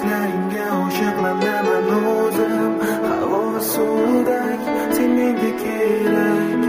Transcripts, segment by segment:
ko'zlaringga oshiqlanaman o'zim. Havo suvdek sen menga kerak.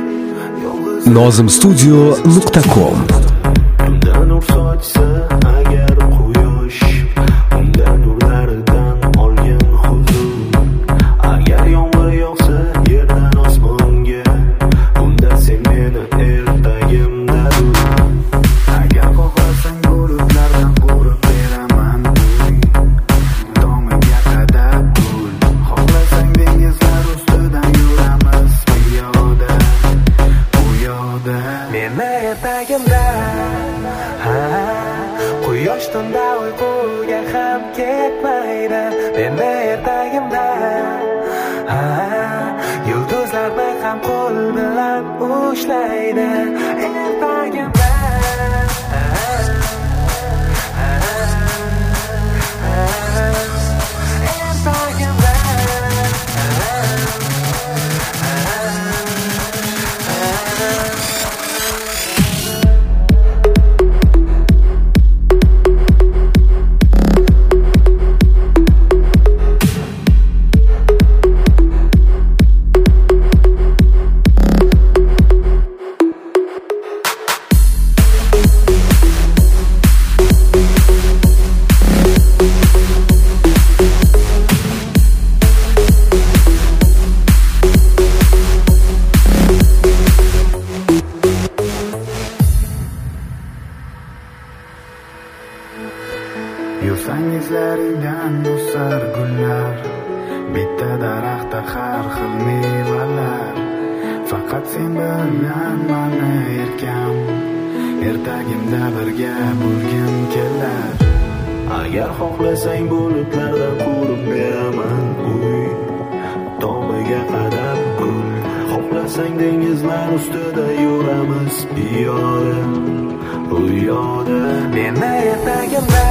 Nozimstudio.com. Tunda nur sochsa agar quyosh, unda nurlaridan olgan huzur. Agar yomg'ir yog'sa yerdan osmonga, unda sen meni ertagimda dur. Agar xohlasang bulutlardan qurib beraman uy, tomiga qadab gul. Xohlasang dengizlar ustidan yuramiz piyoda, bu yoda. Meni ertagimda quyosh tunda uyquga ham ketmaydi. Meni ertagimda yulduzlarni ham qo'l bilan ushlaydi. Ertagimda yursang izlaringdan o'sar gullar, bitta daraxtda har xil mevalar. Faqat sen bilan mani erkam, ertagimda birga bo'lgim kelar. Agar xohlasang bulutlardan qurib beraman uy, tomiga qadab gul. Xohlasang dengizlar ustida yuramiz piyoda, bu yoda. Meni ertagimda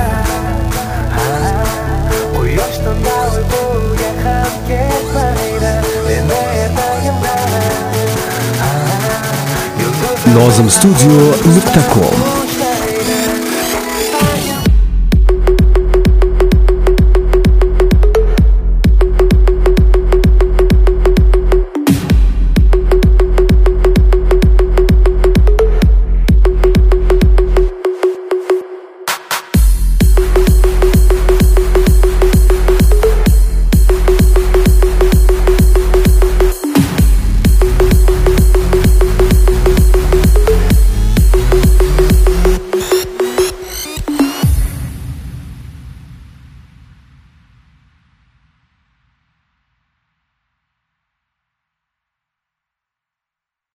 quyosh tunda uyquga ham ketmaydi. Meni ertagimda Nozimstudio.com.